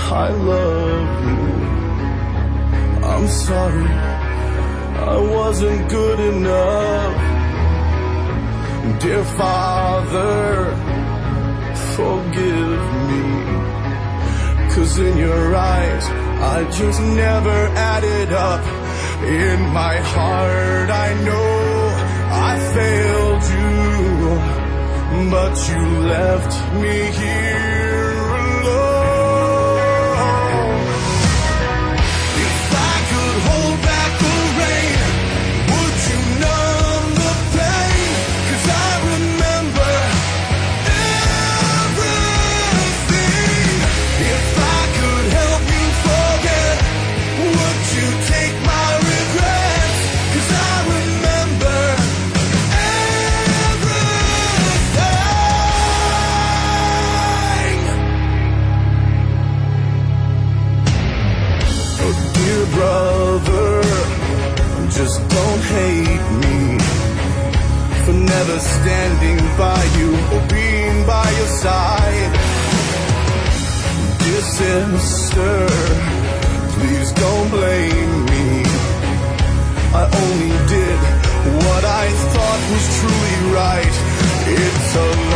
I love you. I'm sorry, I wasn't good enough. Dear Father, forgive me. 'Cause in your eyes, I just never added up. In my heart, I know I failed you, but you left me here alone. If I could hold back the rain, would you numb the pain? 'Cause I remember everything. If I could help you forget, would you take my regrets? 'Cause I remember everything. Oh, dear brother, just don't hate me for never standing by you or being by your side. Dear sister, please don't blame me. I only did what I thought was truly right. It's a